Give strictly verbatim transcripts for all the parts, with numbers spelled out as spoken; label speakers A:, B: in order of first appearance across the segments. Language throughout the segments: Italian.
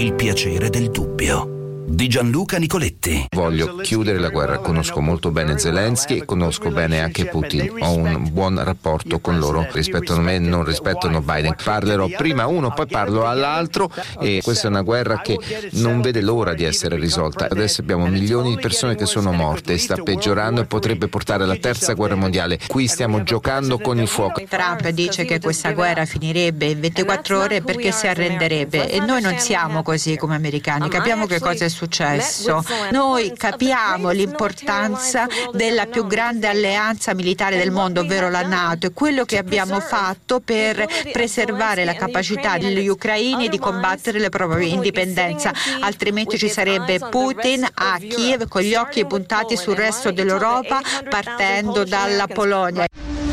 A: Il piacere del dubbio di Gianluca Nicoletti.
B: Voglio chiudere la guerra, conosco molto bene Zelensky e conosco bene anche Putin, ho un buon rapporto con loro, rispettano me, non rispettano Biden. Parlerò prima a uno, poi parlo all'altro, e questa è una guerra che non vede l'ora di essere risolta. Adesso abbiamo milioni di persone che sono morte, sta peggiorando e potrebbe portare alla terza guerra mondiale. Qui stiamo giocando con il fuoco.
C: Trump dice che questa guerra finirebbe in ventiquattro ore perché si arrenderebbe, e noi non siamo così come americani, capiamo che cosa è successo. Noi capiamo l'importanza della più grande alleanza militare del mondo, ovvero la NATO, e quello che abbiamo fatto per preservare la capacità degli ucraini di combattere la propria indipendenza, altrimenti ci sarebbe Putin a Kiev con gli occhi puntati sul resto dell'Europa, partendo dalla Polonia.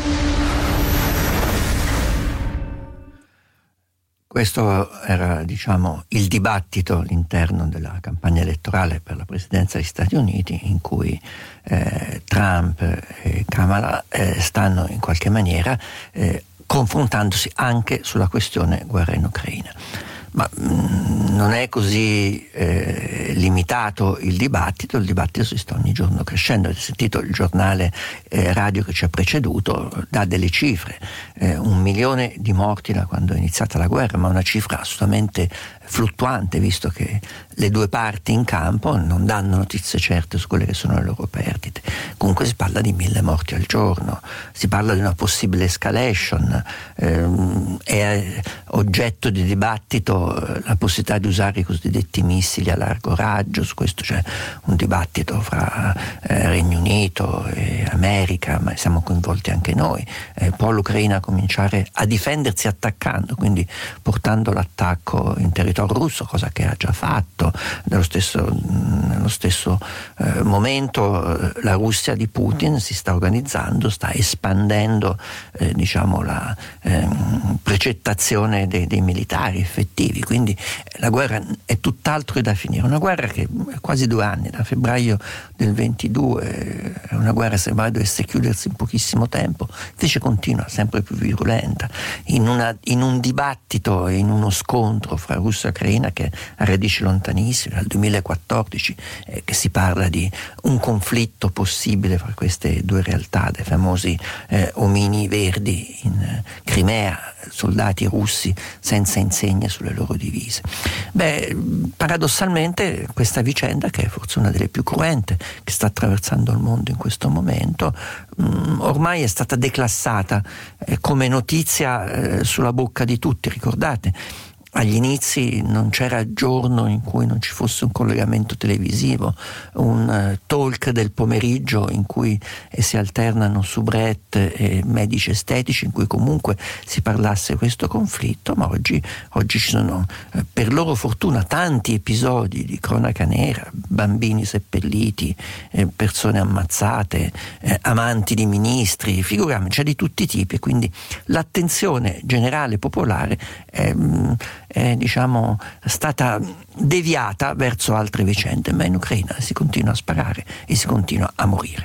D: Questo era, diciamo, il dibattito all'interno della campagna elettorale per la presidenza degli Stati Uniti, in cui eh, Trump e Kamala eh, stanno in qualche maniera eh, confrontandosi anche sulla questione guerra in Ucraina. Ma mh, non è così eh, limitato il dibattito, il dibattito si sta ogni giorno crescendo. Avete sentito il giornale eh, radio che ci ha preceduto, dà delle cifre, eh, un milione di morti da quando è iniziata la guerra, ma una cifra assolutamente fluttuante, visto che le due parti in campo non danno notizie certe su quelle che sono le loro perdite. Comunque si parla di mille morti al giorno, si parla di una possibile escalation, ehm, è oggetto di dibattito la possibilità di usare i cosiddetti missili a largo raggio. Su questo c'è un dibattito fra eh, Regno Unito e America, ma siamo coinvolti anche noi. Eh, può l'Ucraina cominciare a difendersi attaccando, quindi portando l'attacco in territorio russo, cosa che ha già fatto. Nello stesso, nello stesso eh, momento eh, la Russia di Putin si sta organizzando, sta espandendo eh, diciamo la eh, precettazione dei, dei militari effettivi, quindi la guerra è tutt'altro che da finire. Una guerra che è quasi due anni, da febbraio del ventidue, è una guerra se mai dovesse chiudersi in pochissimo tempo, invece continua, sempre più virulenta, in, una, in un dibattito, in uno scontro fra Russia e Ucraina che ha radici lontanissime, dal duemilaquattordici, eh, che si parla di un conflitto possibile fra queste due realtà, dei famosi eh, omini verdi in eh, Crimea, soldati russi senza insegne sulle loro divise. Beh, paradossalmente questa vicenda, che è forse una delle più cruente che sta attraversando il mondo in questo momento, mh, ormai è stata declassata eh, come notizia eh, sulla bocca di tutti. Ricordate, agli inizi non c'era giorno in cui non ci fosse un collegamento televisivo, un uh, talk del pomeriggio in cui eh, si alternano soubrette e medici estetici, in cui comunque si parlasse di questo conflitto. Ma oggi, oggi ci sono, eh, per loro fortuna, tanti episodi di cronaca nera, bambini seppelliti, eh, persone ammazzate, eh, amanti di ministri, figuriamo, c'è di tutti i tipi, quindi l'attenzione generale popolare è mh, è diciamo stata deviata verso altre vicende, ma in Ucraina si continua a sparare e si continua a morire.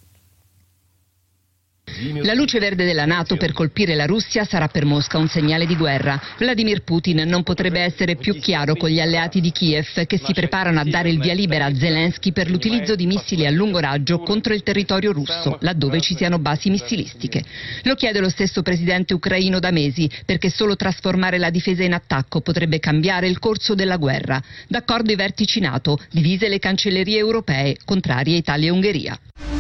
E: La luce verde della NATO per colpire la Russia sarà per Mosca un segnale di guerra. Vladimir Putin non potrebbe essere più chiaro con gli alleati di Kiev, che si preparano a dare il via libera a Zelensky per l'utilizzo di missili a lungo raggio contro il territorio russo, laddove ci siano basi missilistiche. Lo chiede lo stesso presidente ucraino da mesi, perché solo trasformare la difesa in attacco potrebbe cambiare il corso della guerra. D'accordo i vertici NATO, divise le cancellerie europee, contrarie Italia e Ungheria.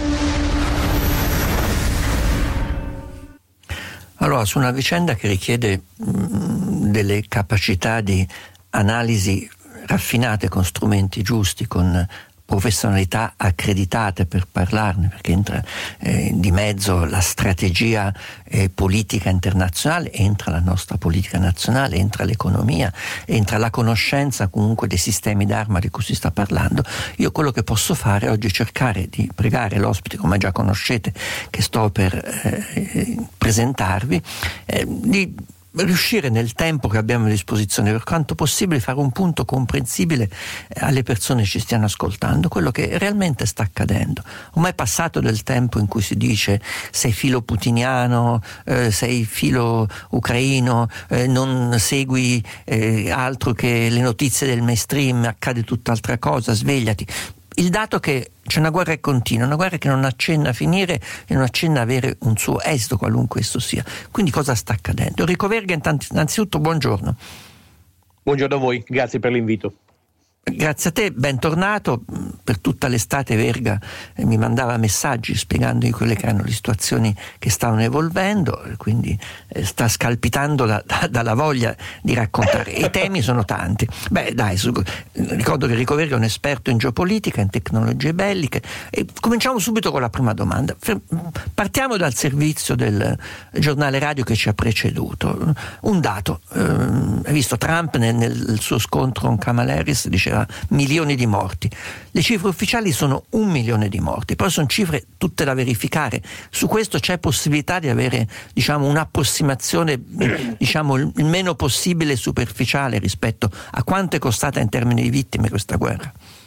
D: Allora, su una vicenda che richiede mh, delle capacità di analisi raffinate con strumenti giusti, con professionalità accreditate per parlarne, perché entra eh, di mezzo la strategia eh, politica internazionale, entra la nostra politica nazionale, entra l'economia, entra la conoscenza comunque dei sistemi d'arma di cui si sta parlando. Io quello che posso fare oggi è cercare di pregare l'ospite, come già conoscete, che sto per eh, presentarvi, eh, di riuscire nel tempo che abbiamo a disposizione, per quanto possibile, fare un punto comprensibile alle persone che ci stiano ascoltando, quello che realmente sta accadendo. Ormai è passato del tempo in cui si dice sei filo putiniano, eh, sei filo ucraino, eh, non segui eh, altro che le notizie del mainstream, accade tutt'altra cosa, svegliati. Il dato che c'è una guerra che continua, una guerra che non accenna a finire e non accenna a avere un suo esito, qualunque esso sia. Quindi cosa sta accadendo? Enrico Verga, innanzitutto buongiorno.
F: Buongiorno a voi, grazie per l'invito.
D: Grazie a te, bentornato. Per tutta l'estate Verga eh, mi mandava messaggi spiegandogli quelle che erano le situazioni che stavano evolvendo, quindi eh, sta scalpitando da, da, dalla voglia di raccontare. I temi sono tanti. Beh dai, su, ricordo che Enrico Verga è un esperto in geopolitica, in tecnologie belliche, e cominciamo subito con la prima domanda. Partiamo dal servizio del giornale radio che ci ha preceduto. Un dato, eh, hai visto Trump nel, nel suo scontro con Kamala Harris diceva milioni di morti. Le cifre ufficiali sono un milione di morti, poi sono cifre tutte da verificare. Su questo c'è possibilità di avere, diciamo, un'approssimazione, diciamo, il meno possibile superficiale rispetto a quanto è costata in termini di vittime questa guerra?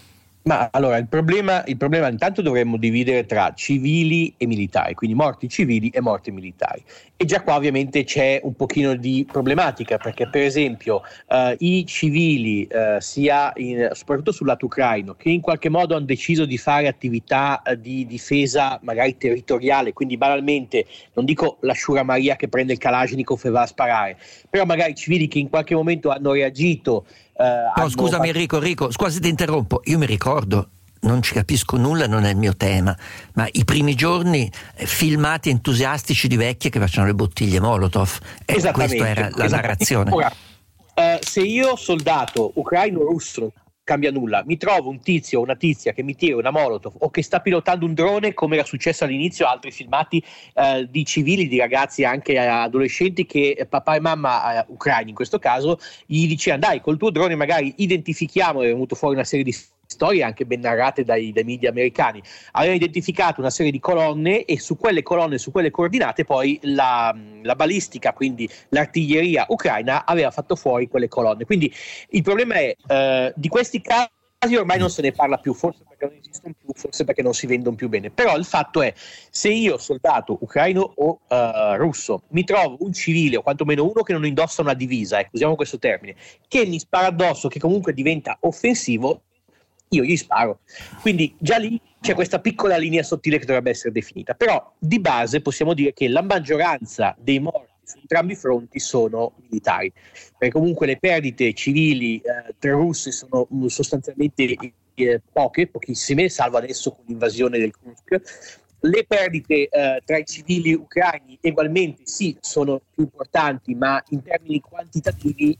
F: Ma allora il problema, il problema intanto dovremmo dividere tra civili e militari, quindi morti civili e morti militari. E già qua ovviamente c'è un pochino di problematica, perché per esempio eh, i civili eh, sia in, soprattutto sul lato ucraino, che in qualche modo hanno deciso di fare attività eh, di difesa magari territoriale, quindi banalmente non dico la Shura Maria che prende il Kalashnikov e va a sparare, però magari civili che in qualche momento hanno reagito. Uh, no, hanno...
D: scusami Enrico, Enrico, scusa ti interrompo, io mi ricordo, non ci capisco nulla, non è il mio tema, ma i primi giorni eh, filmati entusiastici di vecchie che facevano le bottiglie Molotov, e questa era la narrazione.
F: Ora, uh, se io soldato ucraino-russo cambia nulla, mi trovo un tizio o una tizia che mi tira una Molotov o che sta pilotando un drone, come era successo all'inizio, altri filmati eh, di civili, di ragazzi anche eh, adolescenti che eh, papà e mamma eh, ucraini in questo caso gli dicevano dai col tuo drone magari identifichiamo, è venuto fuori una serie di storie anche ben narrate dai, dai media americani, avevano identificato una serie di colonne e su quelle colonne, su quelle coordinate poi la, la balistica, quindi l'artiglieria ucraina aveva fatto fuori quelle colonne. Quindi il problema è eh, di questi casi ormai non se ne parla più, forse perché non esistono più, forse perché non si vendono più bene, però il fatto è, se io soldato ucraino o uh, russo mi trovo un civile o quantomeno uno che non indossa una divisa, ecco, usiamo questo termine, che mi spara addosso, che comunque diventa offensivo, io gli sparo. Quindi già lì c'è questa piccola linea sottile che dovrebbe essere definita, però di base possiamo dire che la maggioranza dei morti su entrambi i fronti sono militari, perché comunque le perdite civili eh, tra russi sono sostanzialmente eh, poche, pochissime, salvo adesso con l'invasione del Kursk. Le perdite eh, tra i civili ucraini ugualmente sì sono più importanti, ma in termini quantitativi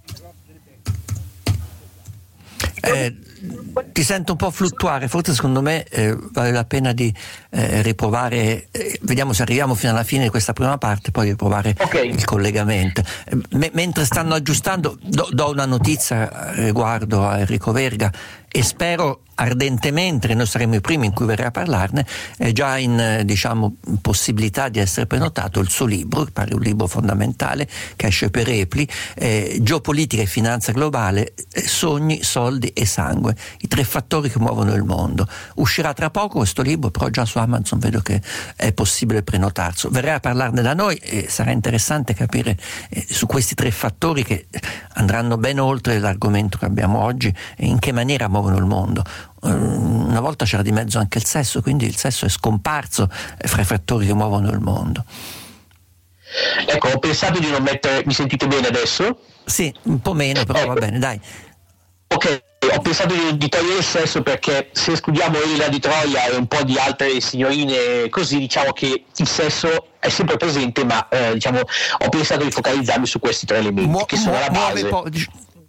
D: Eh, ti sento un po' fluttuare, forse secondo me eh, vale la pena di eh, riprovare, eh, vediamo se arriviamo fino alla fine di questa prima parte, poi riprovare okay. il collegamento. Eh, me- mentre stanno aggiustando do, do una notizia riguardo a Enrico Verga e spero ardentemente, noi saremo i primi in cui verrà a parlarne, è già in eh, diciamo possibilità di essere prenotato il suo libro, che pare un libro fondamentale che esce per Epli, eh, Geopolitica e finanza globale, eh, sogni, soldi e sangue, i tre fattori che muovono il mondo. Uscirà tra poco questo libro, però già su Amazon vedo che è possibile prenotarlo. Verrà a parlarne da noi e sarà interessante capire eh, su questi tre fattori che andranno ben oltre l'argomento che abbiamo oggi e in che maniera muovono il mondo. Una volta c'era di mezzo anche il sesso, quindi il sesso è scomparso fra i fattori che muovono il mondo.
F: Ecco, ho pensato di non mettere. Mi sentite bene adesso?
D: Sì, un po' meno, però ecco. Va bene, dai.
F: Ok, ho pensato di, di togliere il sesso perché se escludiamo Elena di Troia e un po' di altre signorine così, diciamo che il sesso è sempre presente, ma eh, diciamo ho pensato di focalizzarmi su questi tre elementi Mu- che sono mu- la base.
D: Po-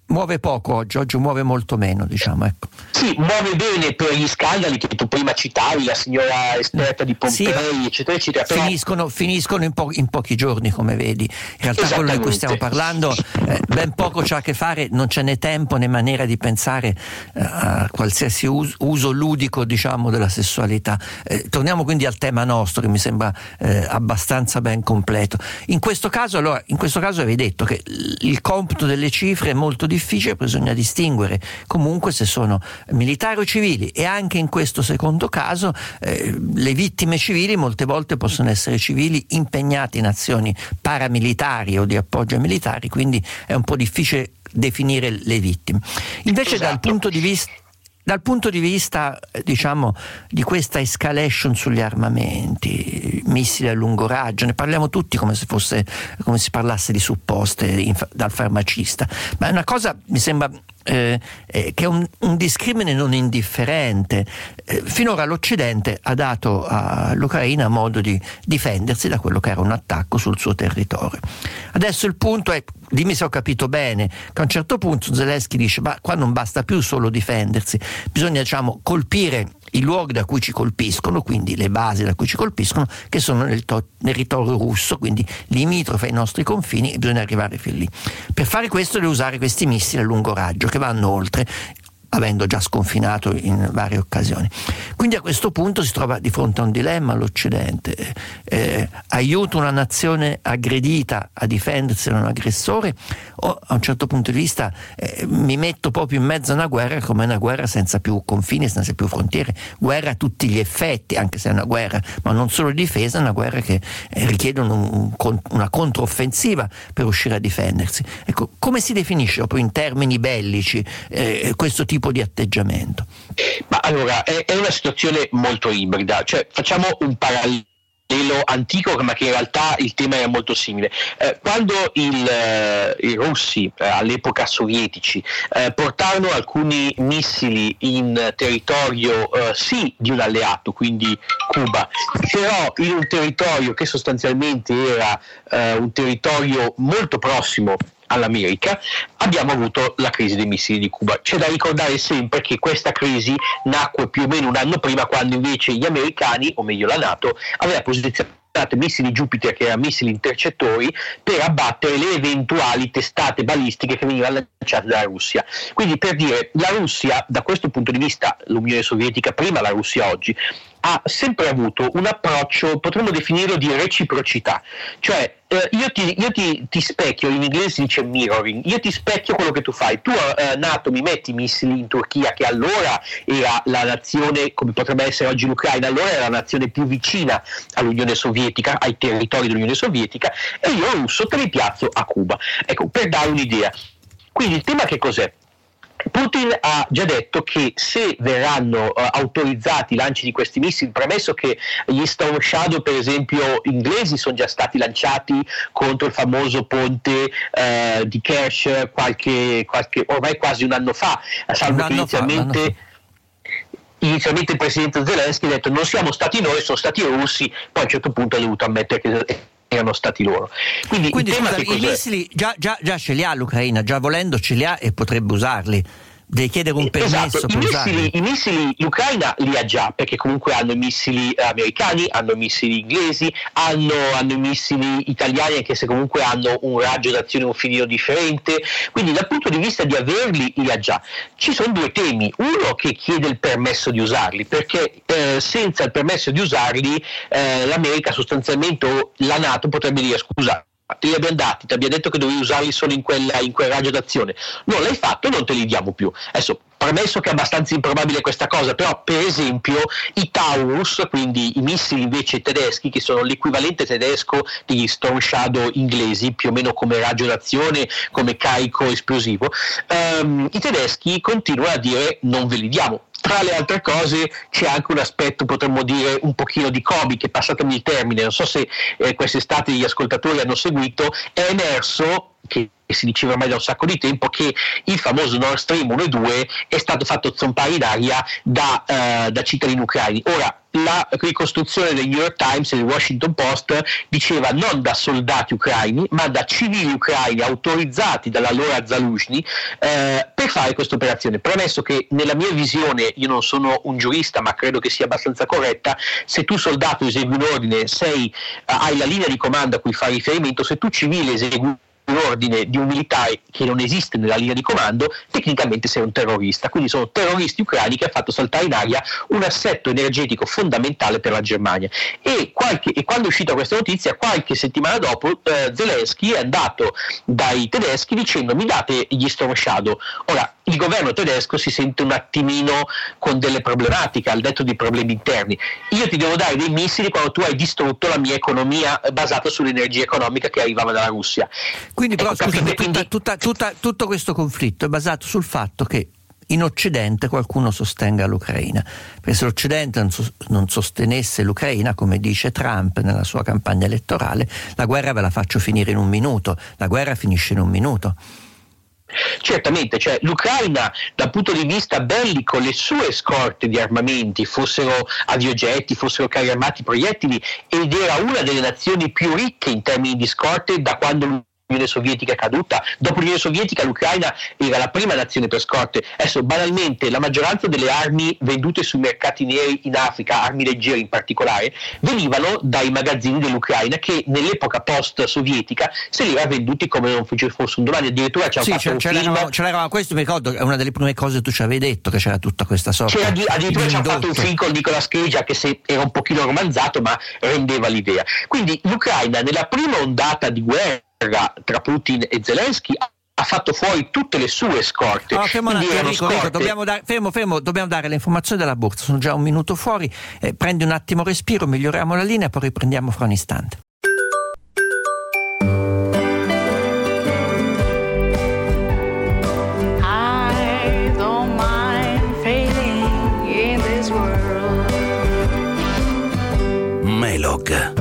D: muove poco oggi, oggi muove molto meno, diciamo, ecco.
F: Sì, muove bene per gli scandali che tu prima citavi, la signora esperta di Pompei, sì, eccetera, eccetera. Però... Finiscono,
D: finiscono in, po- in pochi giorni, come vedi. In realtà quello di cui stiamo parlando eh, ben poco c'ha a che fare, non c'è né tempo né maniera di pensare eh, a qualsiasi us- uso ludico, diciamo, della sessualità. Eh, torniamo quindi al tema nostro, che mi sembra eh, abbastanza ben completo. In questo caso, allora, in questo caso avevi detto che il computo delle cifre è molto difficile. Difficile, bisogna distinguere comunque se sono militari o civili, e anche in questo secondo caso eh, le vittime civili molte volte possono essere civili impegnati in azioni paramilitari o di appoggio ai militari, quindi è un po' difficile definire le vittime. Invece esatto. dal punto di vista Dal punto di vista, diciamo, di questa escalation sugli armamenti, missili a lungo raggio, ne parliamo tutti come se fosse, come si parlasse di supposte in, dal farmacista, ma è una cosa, mi sembra, eh, eh, che è un, un discrimine non indifferente. Eh, finora l'Occidente ha dato all'Ucraina modo di difendersi da quello che era un attacco sul suo territorio. Adesso il punto è, dimmi se ho capito bene, che a un certo punto Zelensky dice: ma qua non basta più solo difendersi, bisogna, diciamo, colpire i luoghi da cui ci colpiscono, quindi le basi da cui ci colpiscono, che sono nel to- territorio russo, quindi limitrofe ai nostri confini, e bisogna arrivare fin lì. Per fare questo deve usare questi missili a lungo raggio che vanno oltre, avendo già sconfinato in varie occasioni. Quindi a questo punto si trova di fronte a un dilemma l'Occidente: eh, aiuta una nazione aggredita a difendersi da un aggressore, o a un certo punto di vista eh, mi metto proprio in mezzo a una guerra come una guerra senza più confini, senza più frontiere, guerra a tutti gli effetti, anche se è una guerra, ma non solo di difesa, è una guerra che eh, richiede un, un, una controffensiva per riuscire a difendersi. Ecco, come si definisce proprio in termini bellici eh, questo tipo di atteggiamento?
F: Ma allora è, è una situazione molto ibrida, cioè facciamo un parallelo antico, ma che in realtà il tema era molto simile. Eh, quando il, eh, i russi eh, all'epoca sovietici eh, portarono alcuni missili in territorio eh, sì di un alleato, quindi Cuba, però in un territorio che sostanzialmente era eh, un territorio molto prossimo all'America, abbiamo avuto la crisi dei missili di Cuba. C'è da ricordare sempre che questa crisi nacque più o meno un anno prima, quando invece gli americani, o meglio la NATO, aveva posizionato missili Jupiter, che erano missili intercettori, per abbattere le eventuali testate balistiche che venivano lanciate dalla Russia. Quindi, per dire, la Russia, da questo punto di vista, l'Unione Sovietica prima, la Russia oggi, ha sempre avuto un approccio, potremmo definirlo, di reciprocità. Cioè eh, io, ti, io ti, ti specchio, in inglese si dice mirroring, io ti specchio quello che tu fai. Tu eh, NATO mi metti missili in Turchia, che allora era la nazione, come potrebbe essere oggi l'Ucraina, allora era la nazione più vicina all'Unione Sovietica, ai territori dell'Unione Sovietica, e io russo te li piazzo a Cuba. Ecco, per dare un'idea. Quindi il tema che cos'è? Putin ha già detto che se verranno uh, autorizzati i lanci di questi missili, premesso che gli Storm Shadow, per esempio, inglesi, sono già stati lanciati contro il famoso ponte uh, di Kerch qualche, qualche, ormai quasi un anno fa, salvo che inizialmente... Fa, Inizialmente il presidente Zelensky ha detto: non siamo stati noi, sono stati i russi, poi a un certo punto ha dovuto ammettere che erano stati loro. Quindi,
D: Quindi
F: il tema
D: scusa,
F: che
D: i missili già, già, già ce li ha l'Ucraina, già volendo ce li ha e potrebbe usarli. Deve chiedere un permesso
F: esatto.
D: per
F: I
D: usarli.
F: missili, I missili l'Ucraina li ha già, perché comunque hanno i missili americani, hanno i missili inglesi, hanno, hanno i missili italiani, anche se comunque hanno un raggio d'azione un filino differente, quindi dal punto di vista di averli li ha già. Ci sono due temi: uno che chiede il permesso di usarli, perché eh, senza il permesso di usarli eh, l'America sostanzialmente, o la NATO, potrebbe dire: scusa, te li abbiamo dati, ti abbiamo detto che dovevi usarli solo in, quella, in quel raggio d'azione, non l'hai fatto, non te li diamo più. Adesso, premesso che è abbastanza improbabile questa cosa, però per esempio i Taurus, quindi i missili invece tedeschi, che sono l'equivalente tedesco degli Storm Shadow inglesi, più o meno come raggio d'azione, come carico esplosivo, ehm, i tedeschi continuano a dire: non ve li diamo. Tra le altre cose c'è anche un aspetto, potremmo dire, un pochino di Covid, che, passatemi il termine, non so se eh, quest'estate gli ascoltatori hanno seguito, è emerso che si diceva ormai da un sacco di tempo, che il famoso Nord Stream uno e due è stato fatto zompare in aria da, uh, da cittadini ucraini. Ora, la ricostruzione del New York Times e del Washington Post diceva non da soldati ucraini, ma da civili ucraini autorizzati dall'allora Zaluzhny eh, per fare questa operazione. Premesso che nella mia visione, io non sono un giurista, ma credo che sia abbastanza corretta, se tu soldato esegui un ordine, sei, uh, hai la linea di comando a cui fai riferimento, se tu civile esegui un ordine di un militare che non esiste nella linea di comando, tecnicamente sei un terrorista. Quindi sono terroristi ucraini che hanno fatto saltare in aria un assetto energetico fondamentale per la Germania. E, qualche, e quando è uscita questa notizia, qualche settimana dopo, eh, Zelensky è andato dai tedeschi dicendo: mi date gli Storm Shadow. Ora, il governo tedesco si sente un attimino con delle problematiche, al detto di problemi interni. Io ti devo dare dei missili quando tu hai distrutto la mia economia basata sull'energia economica che arrivava dalla Russia.
D: Quindi però,
F: ecco,
D: scusami,
F: capite?
D: tutta, tutta, tutta, tutto questo conflitto è basato sul fatto che in Occidente qualcuno sostenga l'Ucraina, perché se l'Occidente non, so, non sostenesse l'Ucraina, come dice Trump nella sua campagna elettorale, la guerra ve la faccio finire in un minuto, la guerra finisce in un minuto.
F: Certamente, cioè l'Ucraina dal punto di vista bellico, le sue scorte di armamenti, fossero aviogetti, fossero carri armati, proiettili, ed era una delle nazioni più ricche in termini di scorte da quando l'Unione Sovietica è caduta. Dopo l'Unione Sovietica l'Ucraina era la prima nazione per scorte. Adesso banalmente la maggioranza delle armi vendute sui mercati neri in Africa, armi leggere in particolare, venivano dai magazzini dell'Ucraina, che nell'epoca post-sovietica se li era venduti come non fosse un domani. Addirittura c'era
D: sì,
F: fatto un film,
D: c'era questo, mi ricordo, è una delle prime cose che tu ci avevi detto, che c'era tutta questa sorta
F: c'era, addirittura c'era fatto un
D: indotto.
F: film con Nicolas Cage, che se era un pochino romanzato ma rendeva l'idea. Quindi l'Ucraina nella prima ondata di guerra tra Putin e Zelensky ha fatto fuori tutte le sue scorte.
D: No, fermo un attimo, Enrico,
F: scorte...
D: dobbiamo dare, fermo, fermo, dobbiamo dare le informazioni della borsa, sono già un minuto fuori, eh, prendi un attimo respiro, miglioriamo la linea, poi riprendiamo fra un istante.
G: I don't mind fading in this world.
A: Melog.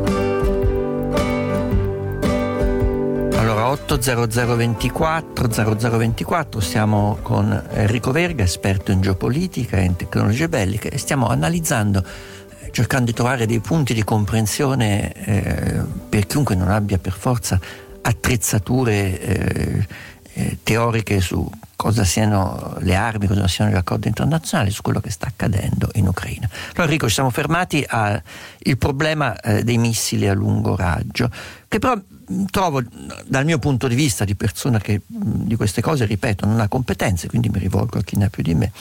D: otto zero zero ventiquattro zero zero ventiquattro, siamo con Enrico Verga, esperto in geopolitica e in tecnologie belliche, e stiamo analizzando, eh, cercando di trovare dei punti di comprensione eh, per chiunque non abbia per forza attrezzature eh, eh, teoriche su cosa siano le armi, cosa siano gli accordi internazionali, su quello che sta accadendo in Ucraina. Allora Enrico, ci siamo fermati al problema eh, dei missili a lungo raggio, che però trovo, dal mio punto di vista di persona che di queste cose, ripeto, non ha competenze, quindi mi rivolgo a chi ne ha più di me.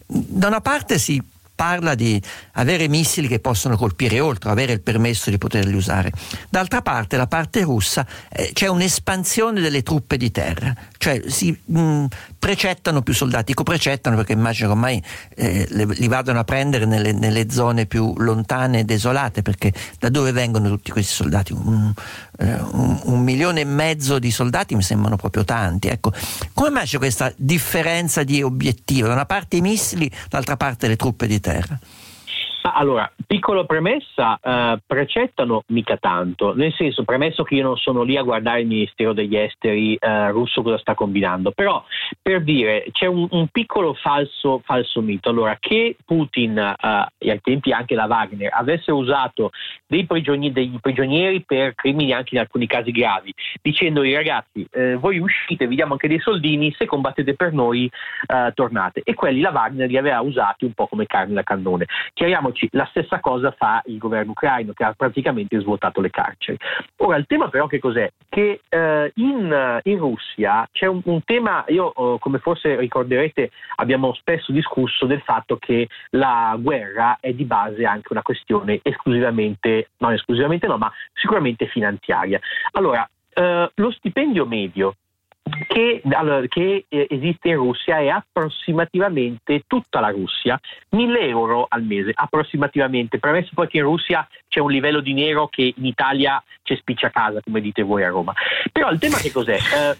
D: Da una parte si parla di avere missili che possono colpire oltre, avere il permesso di poterli usare. D'altra parte, la parte russa, eh, c'è un'espansione delle truppe di terra, cioè si mh, precettano più soldati, dico precettano perché immagino che ormai eh, le, li vadano a prendere nelle, nelle zone più lontane e desolate, perché da dove vengono tutti questi soldati? Un, eh, un, un milione e mezzo di soldati mi sembrano proprio tanti. Ecco, come mai c'è questa differenza di obiettivo? Da una parte i missili, dall'altra parte le truppe di terra. Terra.
F: Allora, piccola premessa, eh, precettano mica tanto, nel senso, premesso che io non sono lì a guardare il Ministero degli Esteri eh, russo cosa sta combinando, però per dire c'è un, un piccolo falso, falso mito. Allora, che Putin eh, e ai tempi anche la Wagner avesse usato dei prigionieri, dei prigionieri per crimini anche in alcuni casi gravi, dicendo ai ragazzi eh, voi uscite, vi diamo anche dei soldini, se combattete per noi eh, tornate, e quelli la Wagner li aveva usati un po' come carne da cannone. Chiariamoci, la stessa cosa fa il governo ucraino, che ha praticamente svuotato le carceri. Ora, il tema però che cos'è? Che eh, in, in Russia c'è un, un tema, io oh, come forse ricorderete abbiamo spesso discusso del fatto che la guerra è di base anche una questione esclusivamente, non esclusivamente no, ma sicuramente finanziaria. Allora, eh, lo stipendio medio Che, allora, che eh, esiste in Russia è approssimativamente, tutta la Russia, mille euro al mese, approssimativamente, premesso poi che in Russia c'è un livello di nero che in Italia c'è spiccia casa, come dite voi a Roma. Però il tema che cos'è? Eh,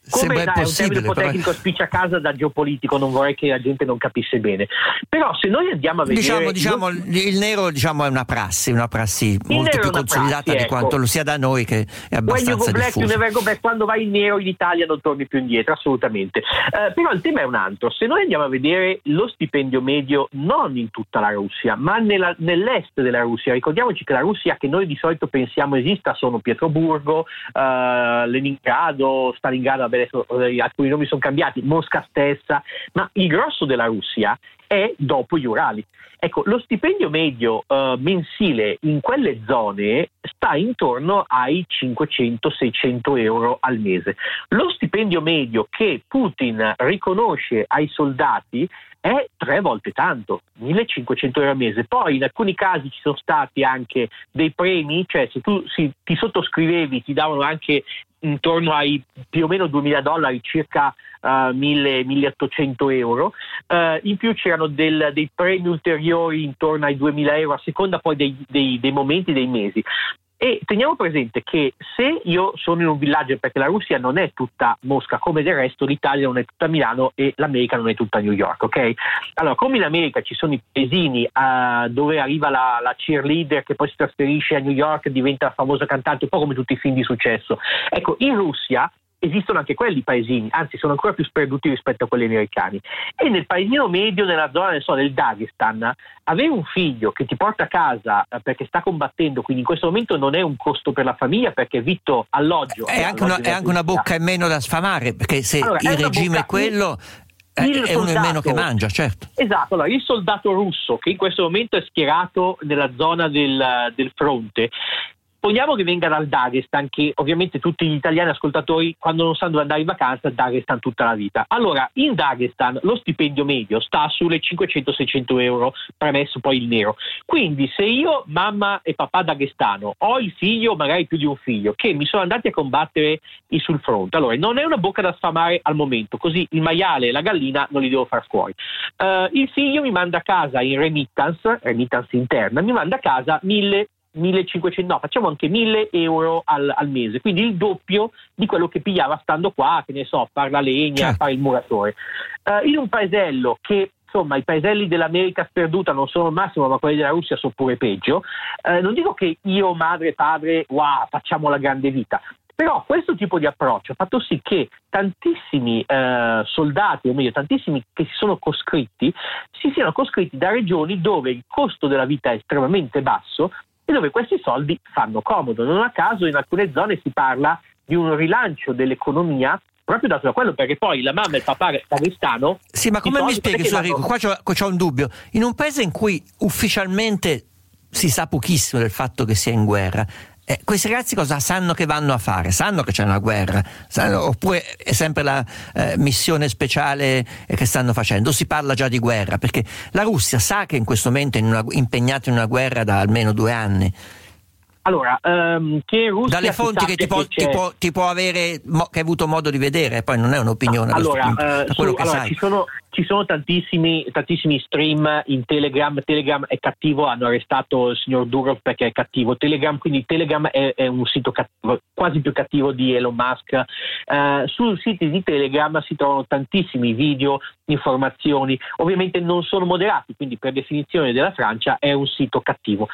F: Come
D: Sembra
F: dai, è un termine un po'
D: però...
F: tecnico, spiccia a casa da geopolitico, non vorrei che la gente non capisse bene. Però se noi andiamo a vedere...
D: Diciamo, diciamo il, il nero diciamo, è una prassi, una prassi molto più consolidata prassi, di
F: ecco.
D: quanto lo sia da noi, che è abbastanza
F: When you go black,
D: diffuso.
F: you never go back. Quando vai in nero in Italia non torni più indietro, assolutamente. Eh, però il tema è un altro. Se noi andiamo a vedere lo stipendio medio non in tutta la Russia, ma nella, nell'est della Russia, ricordiamoci che la Russia che noi di solito pensiamo esista sono Pietroburgo, eh, Leningrado, Stalingrado, vabbè, adesso eh, alcuni nomi sono cambiati, Mosca stessa, ma il grosso della Russia è dopo gli Urali. Ecco, lo stipendio medio uh, mensile in quelle zone sta intorno ai cinquecento seicento euro al mese. Lo stipendio medio che Putin riconosce ai soldati è tre volte tanto, millecinquecento euro al mese. Poi in alcuni casi ci sono stati anche dei premi, cioè se tu si, ti sottoscrivevi ti davano anche intorno ai più o meno duemila dollari, circa uh, mille milleottocento euro. Uh, in più c'erano del, dei premi ulteriori intorno ai duemila euro a seconda poi dei, dei, dei momenti, dei mesi. E teniamo presente che se io sono in un villaggio, perché la Russia non è tutta Mosca, come del resto l'Italia non è tutta Milano e l'America non è tutta New York, ok? Allora, come in America ci sono i paesini uh, dove arriva la, la cheerleader che poi si trasferisce a New York e diventa la famosa cantante, un po' come tutti i film di successo. Ecco, in Russia esistono anche quelli paesini, anzi sono ancora più sperduti rispetto a quelli americani. E nel paesino medio, nella zona del, so, del Dagestan, avere un figlio che ti porta a casa eh, perché sta combattendo, quindi in questo momento non è un costo per la famiglia perché vitto, alloggio
D: è anche, una, è anche una bocca in meno da sfamare, perché se
F: allora,
D: il
F: è
D: regime
F: bocca,
D: è quello è,
F: il
D: è
F: soldato,
D: uno in meno che mangia, certo.
F: Esatto, allora il soldato russo che in questo momento è schierato nella zona del, del fronte, poniamo che venga dal Dagestan, che ovviamente tutti gli italiani ascoltatori quando non sanno dove andare in vacanza, Dagestan tutta la vita. Allora, in Dagestan lo stipendio medio sta sulle cinquecento seicento euro, premesso poi il nero. Quindi se io, mamma e papà dagestano, ho il figlio, magari più di un figlio, che mi sono andati a combattere sul fronte, allora non è una bocca da sfamare al momento, così il maiale e la gallina non li devo far fuori. Uh, il figlio mi manda a casa in remittance, remittance interna, mi manda a casa mille millecinquecento, no, facciamo anche mille euro al, al mese, quindi il doppio di quello che pigliava stando qua, che ne so, a fare la legna, certo, a fare il muratore. Uh, in un paesello che, insomma, i paeselli dell'America sperduta non sono il massimo, ma quelli della Russia sono pure peggio, uh, non dico che io, madre, padre, wow, facciamo la grande vita, però questo tipo di approccio ha fatto sì che tantissimi eh, soldati, o meglio tantissimi che si sono coscritti, si siano coscritti da regioni dove il costo della vita è estremamente basso e dove questi soldi fanno comodo. Non a caso in alcune zone si parla di un rilancio dell'economia proprio dato da quello, perché poi la mamma e il papà dagestano...
D: Sì, ma come mi spieghi, Enrico? Qua c'ho, c'ho un dubbio. In un paese in cui ufficialmente si sa pochissimo del fatto che sia in guerra, Eh, questi ragazzi cosa sanno che vanno a fare? Sanno che c'è una guerra? Sanno, oppure è sempre la eh, missione speciale eh, che stanno facendo? O si parla già di guerra? Perché la Russia sa che in questo momento è in una, impegnata in una guerra da almeno due anni.
F: Allora, um, che Russia
D: dalle fonti che ti può, ti, può, ti può avere, mo, che hai avuto modo di vedere, poi non è un'opinione.
F: No, allora,
D: punto,
F: uh,
D: da quello
F: su,
D: che
F: allora
D: sai.
F: ci sono, ci sono tantissimi, tantissimi stream in Telegram. Telegram è cattivo, hanno arrestato il signor Durov perché è cattivo. Telegram, quindi Telegram è, è un sito cattivo, quasi più cattivo di Elon Musk. Uh, sui siti di Telegram si trovano tantissimi video, informazioni, ovviamente non sono moderati, quindi per definizione della Francia è un sito cattivo.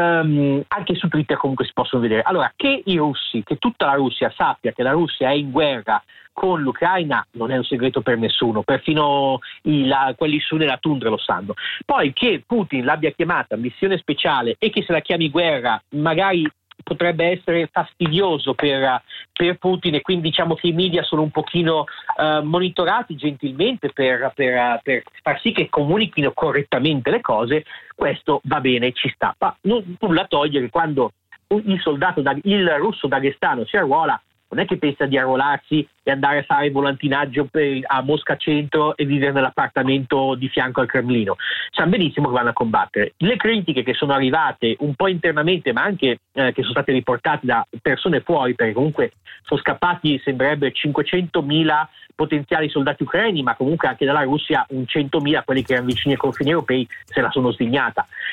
F: Um, anche su Twitter comunque si possono vedere. Allora, che i russi, che tutta la Russia sappia che la Russia è in guerra con l'Ucraina non è un segreto per nessuno, perfino i, la, quelli su nella tundra lo sanno. Poi che Putin l'abbia chiamata missione speciale e che se la chiami guerra magari potrebbe essere fastidioso per, per Putin, e quindi diciamo che i media sono un pochino uh, monitorati gentilmente per, per, per far sì che comunichino correttamente le cose. Questo va bene, ci sta, ma non nulla toglie che quando il soldato, il russo dagestano si arruola, non è che pensa di arruolarsi e andare a fare volantinaggio per, a Mosca Centro e vivere nell'appartamento di fianco al Cremlino. Sanno benissimo che vanno a combattere. Le critiche che sono arrivate un po' internamente, ma anche eh, che sono state riportate da persone fuori, perché comunque sono scappati, sembrerebbe, cinquecentomila potenziali soldati ucraini, ma comunque anche dalla Russia un centomila, quelli che erano vicini ai confini europei, se la sono svignata.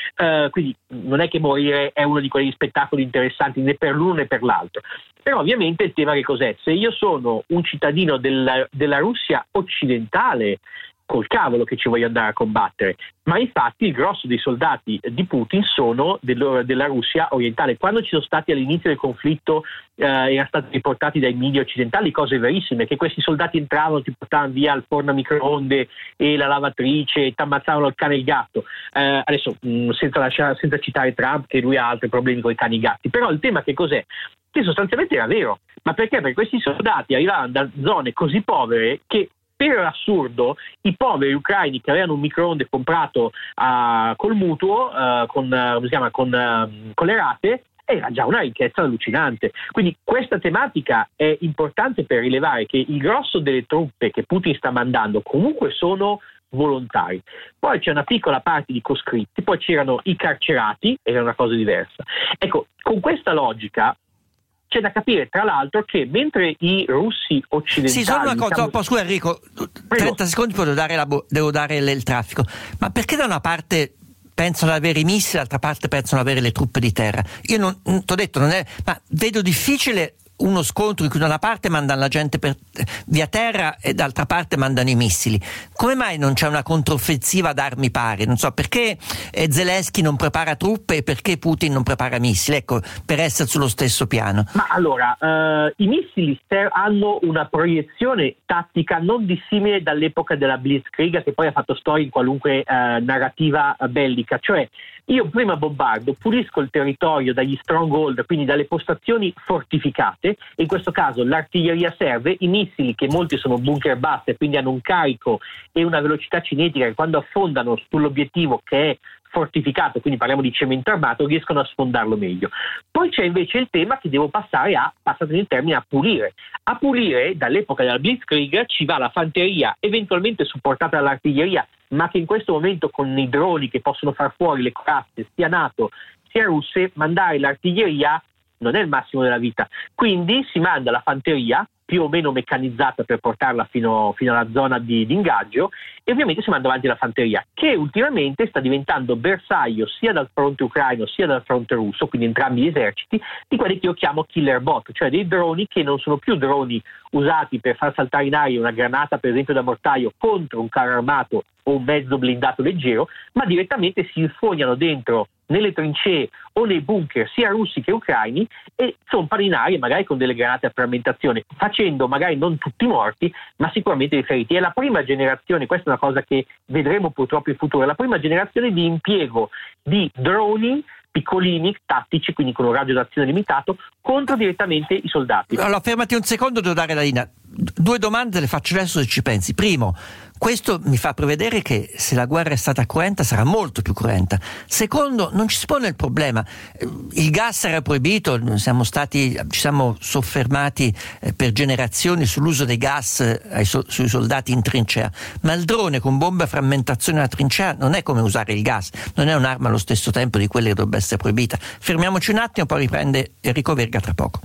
F: Uh, quindi non è che morire è uno di quegli spettacoli interessanti né per l'uno né per l'altro. Però ovviamente il tema che cos'è? Se io sono un cittadino della, della Russia occidentale, col cavolo che ci voglio andare a combattere, ma infatti il grosso dei soldati di Putin sono del, della Russia orientale. Quando ci sono stati all'inizio del conflitto eh, erano stati riportati dai media occidentali cose verissime, che questi soldati entravano, ti portavano via il forno a microonde e la lavatrice, ti ammazzavano il cane e il gatto. Eh, adesso mh, senza, lasciare, senza citare Trump, che lui ha altri problemi con i cani e i gatti, però il tema che cos'è? Che sostanzialmente era vero, ma perché? Perché questi soldati arrivavano da zone così povere che per assurdo i poveri ucraini che avevano un microonde comprato uh, col mutuo, uh, con, uh, come si chiama, con, uh, con le rate, era già una ricchezza allucinante. Quindi questa tematica è importante per rilevare che il grosso delle truppe che Putin sta mandando comunque sono volontari. Poi c'è una piccola parte di coscritti, poi c'erano i carcerati, era una cosa diversa. Ecco, con questa logica c'è da capire tra l'altro che mentre i russi occidentali...
D: Sì, solo una cosa,
F: diciamo...
D: dopo, scusa Enrico,
F: Prego.
D: trenta secondi poi devo dare, la bo- devo dare il traffico, ma perché da una parte pensano ad avere i missili, dall'altra parte pensano ad avere le truppe di terra? Io non ti ho detto, non è, ma vedo difficile uno scontro in cui da una parte mandano la gente per, via terra e dall'altra parte mandano i missili. Come mai non c'è una controffensiva ad armi pari? Non so perché eh, Zelensky non prepara truppe e perché Putin non prepara missili, ecco, per essere sullo stesso piano.
F: Ma allora, eh, i missili hanno una proiezione tattica non dissimile dall'epoca della Blitzkrieg, che poi ha fatto storia in qualunque eh, narrativa bellica, cioè io prima bombardo, pulisco il territorio dagli stronghold, quindi dalle postazioni fortificate, e in questo caso l'artiglieria serve, i missili, che molti sono bunker basse, quindi hanno un carico e una velocità cinetica che quando affondano sull'obiettivo che è fortificato, quindi parliamo di cemento armato, riescono a sfondarlo meglio. Poi c'è invece il tema che devo passare a, passate il termine, a pulire. A pulire, dall'epoca della Blitzkrieg, ci va la fanteria, eventualmente supportata dall'artiglieria, ma che in questo momento con i droni che possono far fuori le corazze, sia NATO sia russe, mandare l'artiglieria non è il massimo della vita. Quindi si manda la fanteria, più o meno meccanizzata per portarla fino, fino alla zona di, di ingaggio, e ovviamente si manda avanti la fanteria, che ultimamente sta diventando bersaglio sia dal fronte ucraino sia dal fronte russo, quindi entrambi gli eserciti, di quelli che io chiamo killer bot, cioè dei droni che non sono più droni usati per far saltare in aria una granata, per esempio da mortaio, contro un carro armato o un mezzo blindato leggero, ma direttamente si infognano dentro nelle trincee o nei bunker sia russi che ucraini e zompano in aria magari con delle granate a frammentazione, facendo magari non tutti morti ma sicuramente dei feriti. È la prima generazione, questa è una cosa che vedremo purtroppo in futuro, è la prima generazione di impiego di droni piccolini, tattici, quindi con un raggio d'azione limitato, contro direttamente i soldati.
D: Allora fermati un secondo, devo dare la linea. Due domande le faccio adesso se ci pensi. Primo, questo mi fa prevedere che se la guerra è stata cruenta sarà molto più cruenta. Secondo, non ci si pone il problema, il gas era proibito, siamo stati, ci siamo soffermati eh, per generazioni sull'uso dei gas eh, ai so, sui soldati in trincea, ma il drone con bombe a frammentazione alla trincea non è come usare il gas, non è un'arma allo stesso tempo di quelle che dovrebbe essere proibita. Fermiamoci un attimo, poi riprende Enrico Verga tra poco.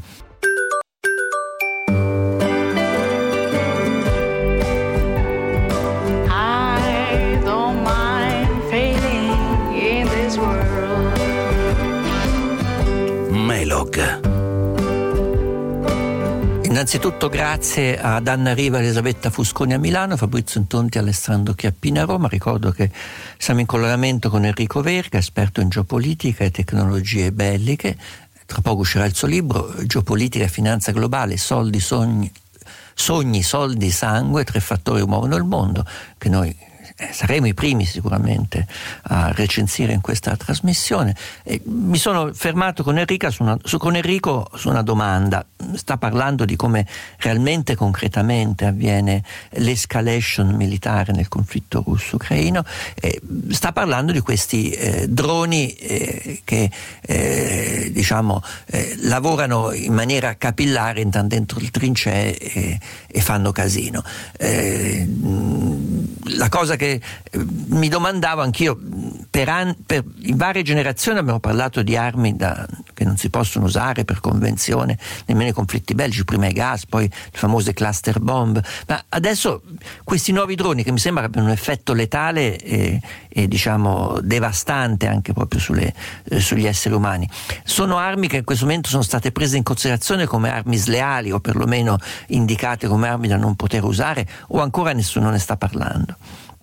D: Innanzitutto grazie ad Anna Riva e Elisabetta Fusconi a Milano, Fabrizio Intonti e Alessandro Chiappini a Roma. Ricordo che siamo in collegamento con Enrico Verga, esperto in geopolitica e tecnologie belliche. Tra poco uscirà il suo libro Geopolitica e finanza globale, soldi, sogni, sogni, soldi, sangue, tre fattori che muovono il mondo, che noi saremo i primi sicuramente a recensire in questa trasmissione. E mi sono fermato con Enrico su una, su, con Enrico su una domanda. Sta parlando di come realmente concretamente avviene l'escalation militare nel conflitto russo-ucraino, e sta parlando di questi eh, droni eh, che eh, diciamo eh, lavorano in maniera capillare, entrano dentro le trincee e, e fanno casino. Eh, la cosa che mi domandavo anch'io, per, an- per in varie generazioni abbiamo parlato di armi da, che non si possono usare per convenzione nemmeno i conflitti bellici, prima i gas, poi le famose cluster bomb. Ma adesso questi nuovi droni, che mi sembra abbiano un effetto letale e, e diciamo devastante anche proprio sulle, eh, sugli esseri umani, sono armi che in questo momento sono state prese in considerazione come armi sleali, o perlomeno indicate come armi da non poter usare, o ancora nessuno ne sta parlando?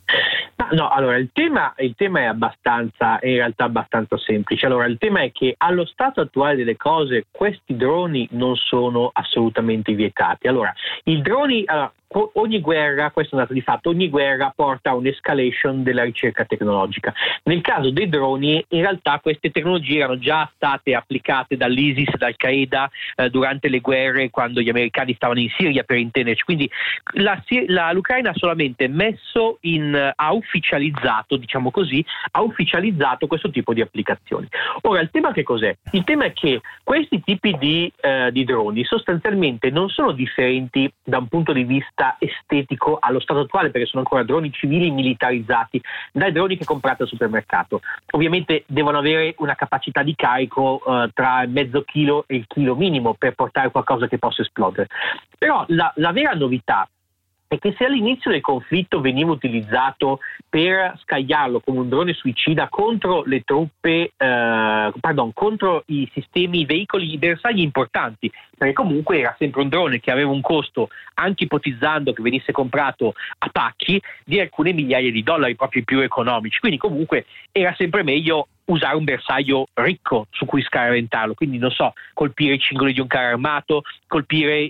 F: No, allora il tema, il tema è abbastanza, è in realtà abbastanza semplice. Allora il tema è che allo stato attuale delle cose questi droni non sono assolutamente vietati. Allora, i droni, allora, ogni guerra, questo è un dato di fatto, ogni guerra porta a un'escalation della ricerca tecnologica. Nel caso dei droni, in realtà queste tecnologie erano già state applicate dall'ISIS, da Al-Qaeda eh, durante le guerre, quando gli americani stavano in Siria, per intenderci. Quindi la, la, l'Ucraina ha solamente messo in, ha ufficializzato, diciamo così, ha ufficializzato questo tipo di applicazioni. Ora, il tema che cos'è? Il tema è che questi tipi di, eh, di droni sostanzialmente non sono differenti da un punto di vista estetico allo stato attuale, perché sono ancora droni civili militarizzati dai droni che comprate al supermercato. Ovviamente devono avere una capacità di carico uh, tra mezzo chilo e il chilo minimo per portare qualcosa che possa esplodere. Però la, la vera novità è che se all'inizio del conflitto veniva utilizzato per scagliarlo come un drone suicida contro le truppe, eh, pardon, contro i sistemi, i veicoli, i bersagli importanti, perché comunque era sempre un drone che aveva un costo, anche ipotizzando che venisse comprato a pacchi, di alcune migliaia di dollari, proprio più economici. Quindi comunque era sempre meglio usare un bersaglio ricco su cui scaraventarlo, quindi non so, colpire i cingoli di un carro armato, colpire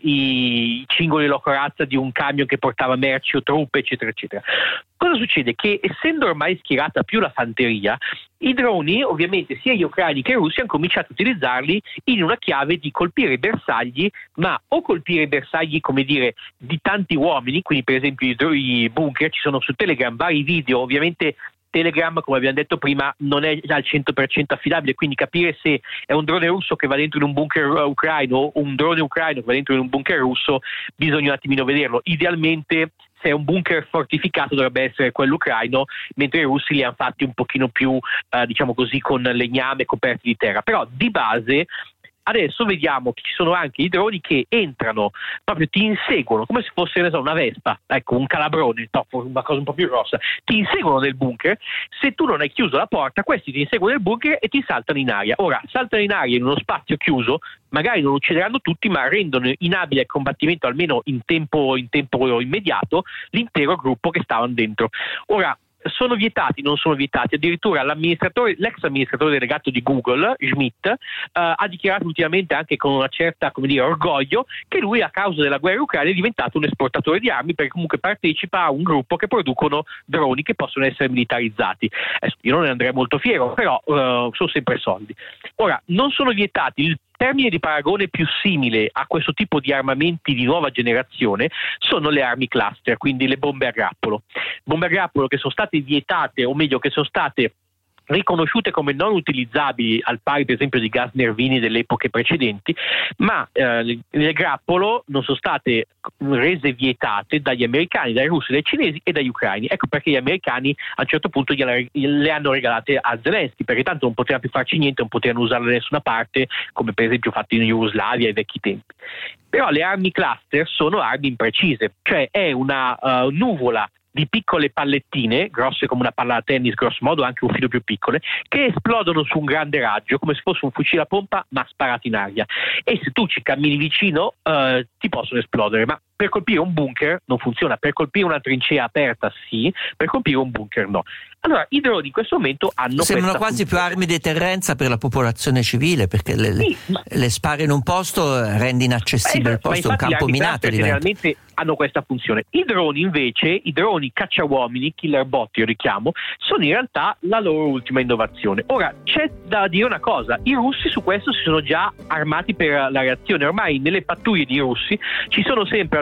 F: i cingoli e la corazza di un camion che portava merci o truppe, eccetera eccetera. Cosa succede? Che essendo ormai schierata più la fanteria, i droni, ovviamente sia gli ucraini che i russi, hanno cominciato a utilizzarli in una chiave di colpire i bersagli, ma o colpire i bersagli, come dire, di tanti uomini, quindi per esempio i, i bunker, ci sono su Telegram vari video, ovviamente Telegram, come abbiamo detto prima, non è al cento per cento affidabile, quindi capire se è un drone russo che va dentro in un bunker ucraino o un drone ucraino che va dentro in un bunker russo, bisogna un attimino vederlo. Idealmente, se è un bunker fortificato, dovrebbe essere quello ucraino, mentre i russi li hanno fatti un pochino più, eh, diciamo così, con legname coperti di terra. Però di base adesso vediamo che ci sono anche i droni che entrano, proprio ti inseguono, come se fosse, ne so, una vespa, ecco, un calabrone, no, una cosa un po' più grossa, ti inseguono nel bunker. Se tu non hai chiuso la porta, questi ti inseguono nel bunker e ti saltano in aria. Ora, saltano in aria in uno spazio chiuso, magari non uccideranno tutti, ma rendono inabile al combattimento, almeno in tempo, in tempo immediato, l'intero gruppo che stavano dentro. Ora, sono vietati, non sono vietati, addirittura l'amministratore, l'ex amministratore delegato di Google, Schmidt, uh, ha dichiarato ultimamente, anche con una certa, come dire, orgoglio, che lui a causa della guerra ucraina è diventato un esportatore di armi, perché comunque partecipa a un gruppo che producono droni che possono essere militarizzati. Adesso, io non ne andrei molto fiero, però uh, sono sempre soldi. Ora, non sono vietati. Il termine di paragone più simile a questo tipo di armamenti di nuova generazione sono le armi cluster, quindi le bombe a grappolo. Bombe a grappolo che sono state vietate, o meglio che sono state riconosciute come non utilizzabili, al pari per esempio di gas nervini delle epoche precedenti, ma eh, nel grappolo non sono state rese vietate dagli americani, dai russi, dai cinesi e dagli ucraini. Ecco perché gli americani a un certo punto gliele, le hanno regalate a Zelensky, perché tanto non potevano più farci niente, non potevano usarle da nessuna parte, come per esempio fatto in Jugoslavia ai vecchi tempi. Però le armi cluster sono armi imprecise, cioè è una uh, nuvola di piccole pallettine, grosse come una palla da tennis, grosso modo anche un filo più piccole, che esplodono su un grande raggio, come se fosse un fucile a pompa, ma sparato in aria. E se tu ci cammini vicino, eh, ti possono esplodere, ma per colpire un bunker non funziona, per colpire una trincea aperta sì, per colpire un bunker no. Allora i droni in questo momento hanno
D: sembrano quasi
F: funzione.
D: più armi di deterrenza per la popolazione civile, perché le, sì, ma... le spari in un posto, rende inaccessibile il posto, un campo minato diventa.
F: Generalmente hanno questa funzione. I droni invece, i droni cacciauomini, killer bot io li chiamo, sono in realtà la loro ultima innovazione. Ora c'è da dire una cosa, i russi su questo si sono già armati per la reazione. Ormai nelle pattuglie di russi ci sono sempre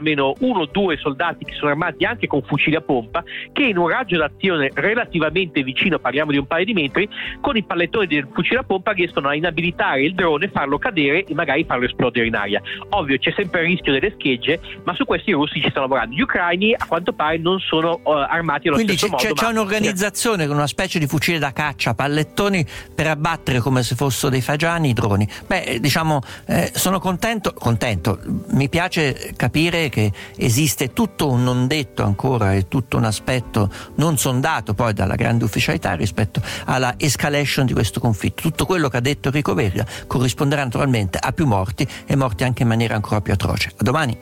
F: almeno uno o due soldati che sono armati anche con fucili a pompa, che in un raggio d'azione relativamente vicino, parliamo di un paio di metri, con i pallettoni del fucile a pompa riescono a inabilitare il drone, farlo cadere e magari farlo esplodere in aria. Ovvio, c'è sempre il rischio delle schegge, ma su questi i russi ci stanno lavorando. Gli ucraini a quanto pare non sono uh, armati allo
D: Quindi
F: stesso
D: c'è,
F: modo.
D: c'è
F: ma...
D: un'organizzazione con una specie di fucile da caccia, pallettoni per abbattere come se fossero dei fagiani i droni. Beh, diciamo, eh, sono contento, contento, mi piace capire che esiste tutto un non detto ancora e tutto un aspetto non sondato poi dalla grande ufficialità rispetto alla escalation di questo conflitto. Tutto quello che ha detto Enrico Verga corrisponderà naturalmente a più morti e morti anche in maniera ancora più atroce. A domani.